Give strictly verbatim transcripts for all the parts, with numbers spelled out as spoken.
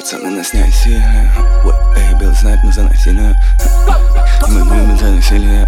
пацаны нас не осилие. Эй, белый знает, мы за насилие. Мы любим за насилие.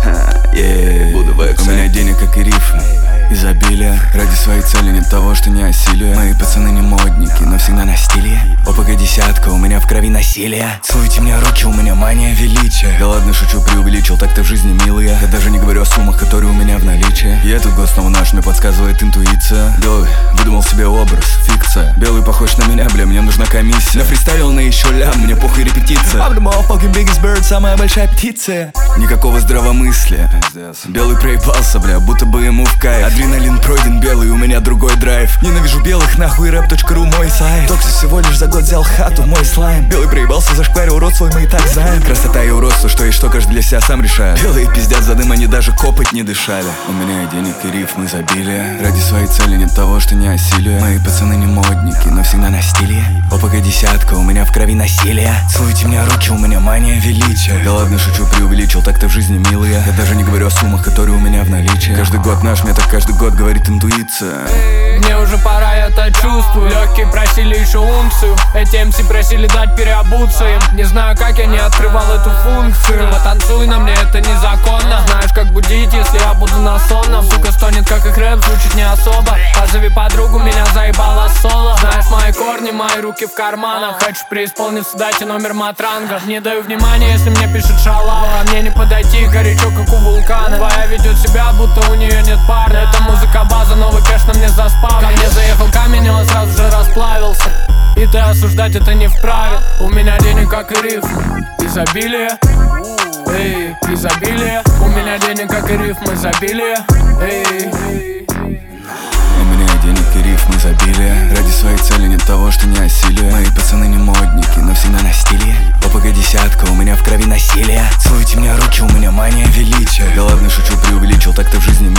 Буду в эксе. У меня денег, как и риф, изобилие. Ради своей цели нет того, что не осилие. Мои пацаны не модники, но всегда на стиле. ОПГ десятка, у меня в крови насилие. Целуйте мне руки, у меня мания величия. Да ладно, шучу, преувеличил, так-то в жизни милые. Я даже не говорю о суммах, которые у меня в наличии. И этот год снова наш, мне подсказывает интуиция. Белый выдумал себе образ, фикция. Белый похож на меня, бля, мне нужна комиссия. Я фристайлил на еще лям, мне похуй репетиция. I'm the motherfucking biggest bird, самая большая птица. Никакого здравомыслия. Белый проебался, бля, будто бы ему в кайф. Адреналин пройден, белый, у меня другой драйв. Ненавижу белых, нахуй рэп точка ру мой сайт. Токси всего лишь за год взял хату, мой слайм. Белый проебался, зашкварил рот свой, мы и так знаем. Красота и уродство, что и что каждый для себя сам решает. Белые пиздят за дым, они даже копать не дышали. У меня и денег, и рифм, изобилие. Ради своей цели нет того, что не осилие. Мои пацаны не модники, но всегда на стиле. ОПГ десятка, у меня в крови насилие. Целуйте мне руки, у меня мания величия. Да ладно, шучу, преувеличил, так-то в жизни милые. Я даже не говорю о суммах, которые у меня в наличии. Каждый год наш, мне так каждый год говорит интуиция. Мне уже пора, я это чувствую. Легкие просили еще унцию. Эти эм си просили дать переобуться им. Не знаю, как я не открывал эту функцию. Потанцуй на мне, это незаконно. Знаешь, как будить, если я буду на сонном. Сука стонет, как их рэп, звучит не особо. Позови подругу, меня заебало соло. Знаешь мои корни, мои руки в карманах. Хочу преисполниться, дайте номер матранга. Не даю внимания, если мне пишет шалава. А мне не подойти, горячо, как у вулкана. Твоя ведет себя, будто у нее нет парня. Это музыка база, новый кэш на мне заспал. Ко мне заехал камень, и он сразу же расплавился. И ты осуждать это не вправе. У меня денег, как и рифм, изобилие. Эй, изобилие. У меня денег, как и рифм, изобилие. Эй. У меня денег и рифм, изобилие. Ради своей цели нет того, что не осилие. Мои пацаны не модники, но всегда на стиле. ОПГ десятка, у меня в крови насилие. Целуйте мне руки, у меня мания величия. Да ладно, шучу, преувеличил, так-то в жизни